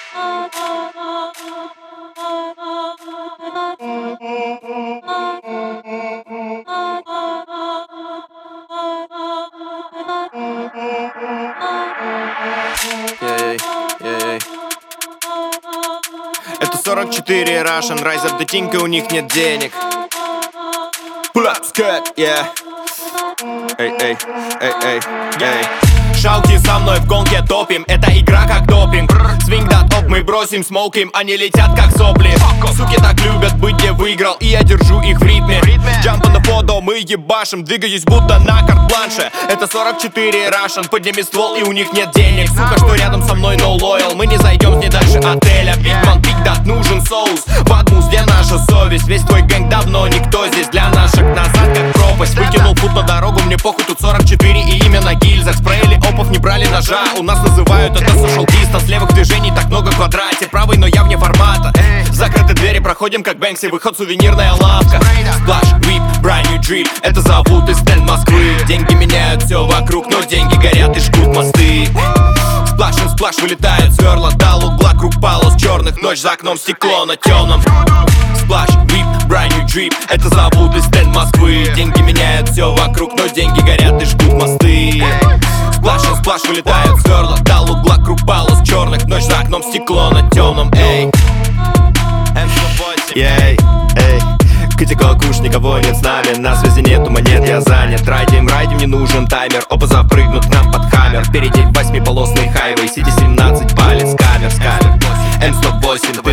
Это 44 Russian Riser, да тинька, у них нет денег. Pull up, skirt, yeah. Эй, эй, эй, эй, эй. Шауки со мной в гонке топим, это игра как допинг. Свинг да топ мы бросим, смоуким, они летят как сопли. Суки так любят быть, где выиграл, и я держу их в ритме. Джампа на фото, мы ебашим, двигаюсь будто на карт-бланше. Это 44 Russian, подними ствол, и у них нет денег. Сука, что рядом со мной, no loyal, мы не зайдем не дальше отеля. Big man, big dot, нужен соус. В адмус, где наша совесть? Весь твой гэнг давно никто здесь. Для наших назад как пропасть. Выкинул путь на дорогу, мне похуй, тут 44 и имя на гильзах. Спреяли опов, не брали ножа. У нас называют это social distance. Левых движений так много в квадрате. Правый, но я вне формата. Закрыты двери, проходим как Бэнкси. Выход, сувенирная лавка. Сплаш, вип, brand new drip. Это зовут из стенд Москвы. Деньги меняют все вокруг, но деньги горят и жгут мосты. Сплаш, сплаш, вылетают сверла. Дал угла, круг полос черных. Ночь за окном, стекло на темном. Сплаш, вип, brand new drip. Это зовут из стенд Москвы. Деньги меняют все вокруг, но деньги горят и жгут мосты. Сплаш, сплаш, вылетают сверла. Дал угла, круг полос черных. Ночь за окном, стекло на темном. Эй, эй, эй. Критика куш, никого нет с нами. На связи нету монет, я занят. Райдим, не нужен таймер. Оба запрыгнут к нам под хаммер. Впереди 8-полосный хайвей. Сити 17, палец, камер, М108.